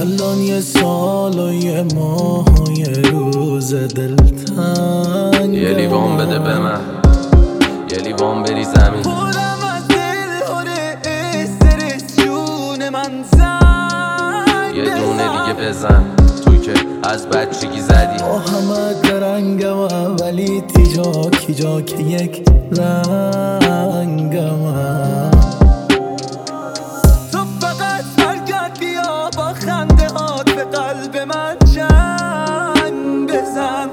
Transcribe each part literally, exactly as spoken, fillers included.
الان یه سال و یه ماه و یه روز دلتنگ، یه لیوان بده به من، یه لیوان بری زمین. خودم از دل هره استرس جون من زنگ یه دونه دیگه بزن توی که از بچگی زدی. با همه درنگم ولی تیجا کیجا که یک رنگم. تو فقط برگرد بیا با خنده هات به قلب من جنگ بزن.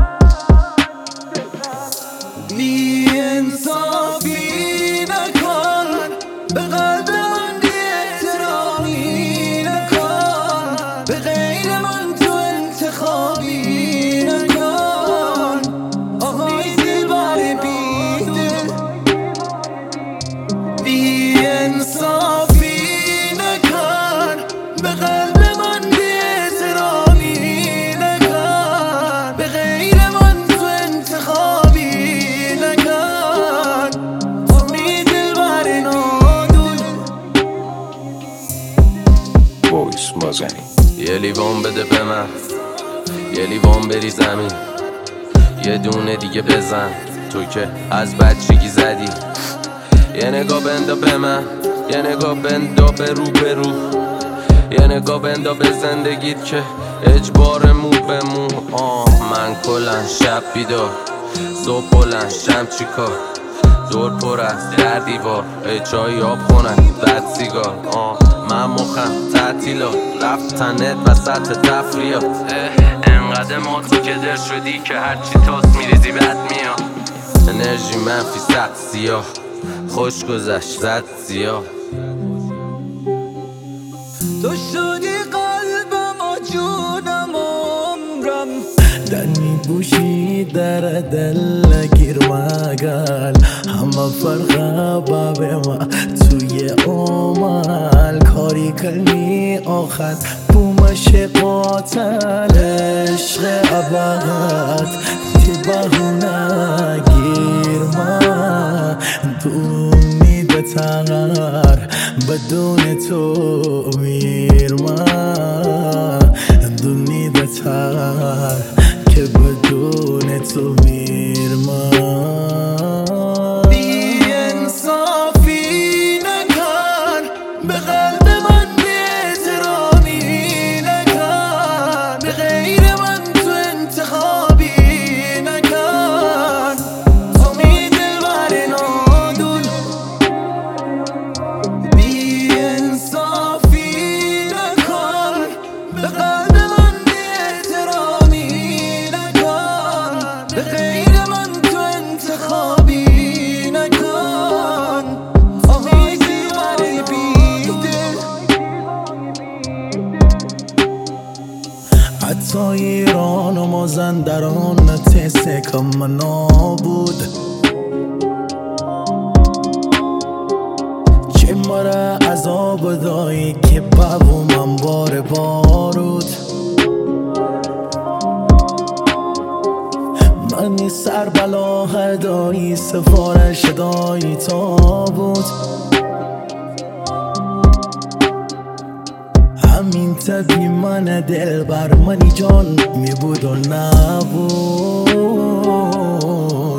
بی انصافی نکن به قلب من، بی احترامی نکن به غیر من، تو انتخابی نکن. آهای دلبر بی دل، بی انصافی نکن به قلب من، بی احترامی نکن به غیر من، تو انتخابی نکن. آهای دلبر نادون وایس مازنی. یه لیوان بده به من، یه لیوان بری زمین. یه دونه دیگه بزن تو که از بچگی زدی. یه نگاه بندا به من، یه نگاه بندا به رو به رو. یه نگاه بندا به زندگیت که اجبار مو به مو. آه من کلن شب بیدار، صبح بلند شم چی کار. دور پر است در دیوار، ای چای آب خونن بد سیگار. آه من مخم تعطیلات، رفتنت وسط تفریات. انقدر ما تو کدر شدی که هرچی تاس میریزی بد میاد. انرژی منفی صد سیاه، خوش گذشت زد سیاه. تو شدی قلبم و جونم و عمرم، دنی بوشی در دل گیر مگل. همه فرقه باب ما توی عمل، کاری کنی آخر بومش قاتل. عشق ابد تی بهونه گیر ما، دونی تغر بدون تو میر ما، دونی تغر که بدون تو میر ما. بی انصافی نکن به قلب من، بی احترامی نکن به غیر من، تو انتخابی نکن. امید دلبر نادون، بی انصافی نکن به قلب من، بی احترامی نکن به غیر من، تو انتخابی نکن. آهای دلبر بی دل، حتی ایران و مازندران تسه کم نابود. چه مره عذاب دایی که بابو من بار بارود. منی سر بلا هدایی سفارش دایی تا بود. همین تبی من دل بر منی جان می بود و نبود.